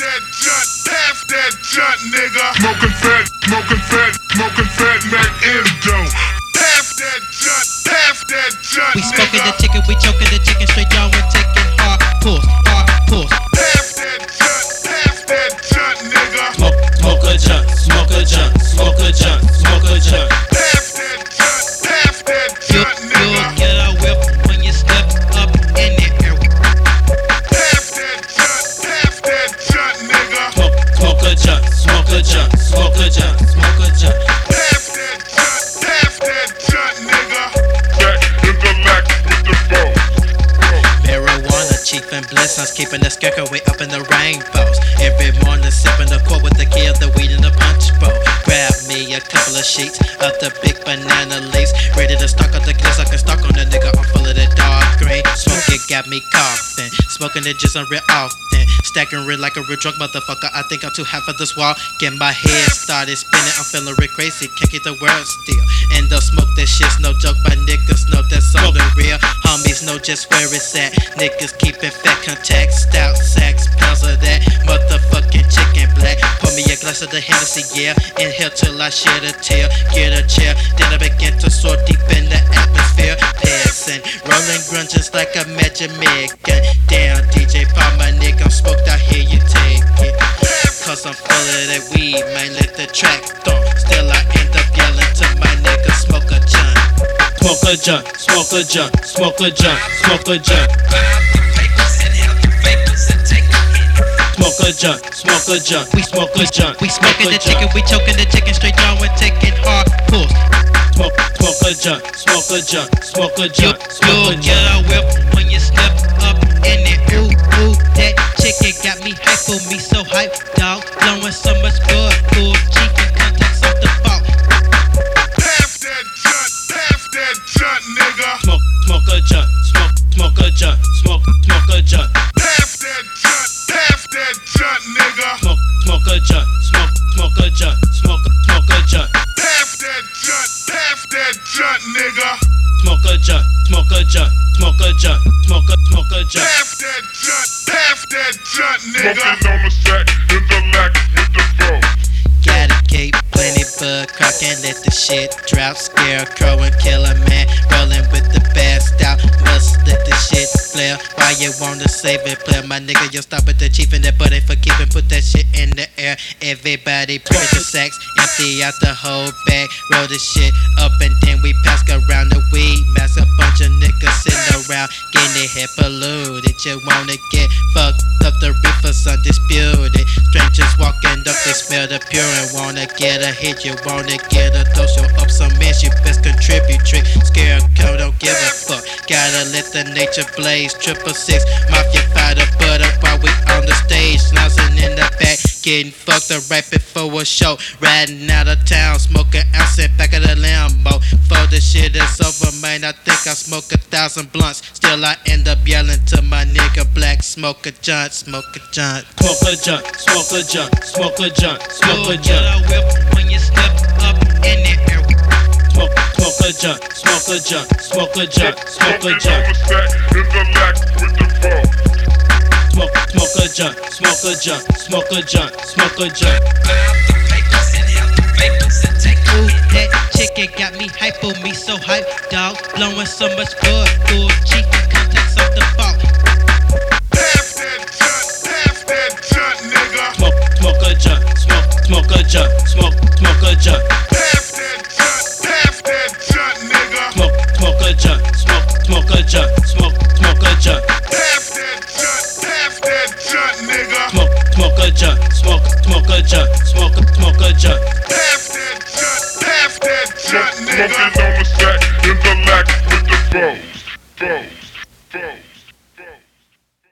that junk, nigga. Smoking fat, Mac Endo. Half that junk, We nigga. smoking the chicken, we choking the chicken, straight down, we're taking hard pulls. Half that junk, nigga. Smoke a junk, smoke a junk, smoke a junk, smoke a junk. Half that junk, You'll nigga. get a whip when you step up in the air. Half that junk, nigga. Smoke a junk, smoke a junk, smoke a junk, smoke a junk. Half that junk, nigga. Back in the lack with the bow. Marijuana, chief and blessings, keeping the scarecrow way up in the rainbows. Every morning sipping the quart with the key of the weed in the punch bowl. Grab me a couple of sheets of the big banana leaves, ready to stock up the glass. I can stock on the nigga, I'm full of that dark green. Smoke it got me coughing, smoking it just real often. Stacking real like a real drunk motherfucker. I think I'm too high for this wall. Get my head started spinning, I'm feeling real crazy. Can't keep the world still. And don't smoke that shit's no joke, but niggas know that's all the real. Homies know just where it's at. Niggas keeping fat contact, stout sacks, pounds of that motherfucking chicken black. Pour me a glass of the Hennessy, yeah. Inhale till I shed a tear. Get a chair, then I begin to soar deep in the atmosphere. Passing, rolling grunges like a magic Megan. Damn, DJ, pop my nigga, I'm smoked out here, you take it. Cause I'm full of that weed, man, let the track thump. Still I end up yelling to my nigga, smoke a junk. Smoke a junk, smoke a junk, smoke a junk, smoke a junk. Smoke a junk, smoke a junk, we smoke a junk. We smoking the chicken, we choking the chicken, straight down, we're taking hard pulls. Smoke a junk, smoke a junk, smoke a junk, smoke a You'll get junk. a whip when you step up in it. Ooh, that chicken got me hype, for me so hype, dog. Blowing so much good, cool, cheap and contacts off the ball. Half that junk, nigga. Smoke a junk, smoke a junk, smoke a junk. Half that junk, nigga. Smoke a junk, smoke a junk, smoke a junk. Half that junk, nigga. Smoke a junk, smoke a junk, smoke a junk, smoke a junk. Half that junk, nigga. Smoking on the sack in the lack with the bow. Gotta keep plenty bud cracking, let the shit drop. Scarecrow and killer man, rolling with the best out. Must let the shit flare. Why you wanna save it, player? My nigga, you stop at the chief and that butt ain't for keeping. Put that shit in the air. Everybody bring it to sacks, empty out the whole bag. Roll the shit up and then we pass around the weed. Mask a bunch of niggas sitting around, getting their head polluted. You wanna get fucked up, the reefer's undisputed. Strangers walking up, they smell the pure and wanna get a hit. You wanna get a dose, show up some man, you best contribute. Trick, Scarecrow, don't give a fuck. Gotta let the nature blaze. 666, mafia fighter, butter while we on the stage. Slouching in the back, getting fucked up right before a show. Riding out of town, smoking ounce in back of the Lambo. Before the shit is over, man, I think I smoke 1,000 blunts. Still I end up yelling to my nigga Black, smoke a junk, smoke a junk. Smoke a junk, smoke a junk, smoke a junk, smoke a You'll get junk. a whip when you step up in the air. Smoke a junk, smoke a junk, smoke a junk, smoke a Smoking junk. on the sack in the lack with the bow. Smoke a junk, smoke a junk, smoke a junk, smoke a junk. Ooh, that chicken got me hype, for me so hype, dog. Blowing so much good, cool, cheap and contacts off the ball. Half that junk, nigga. Smoke a junk, smoke a junk, smoke a junk. Half that junk, nigga. Smoke a junk, smoke a junk, smoke a junk. Half that junk, nigga. Smoke a junk, smoke a junk, smoke a junk. Half that junk, nigga. Smoking on the sack in the lack with the bows.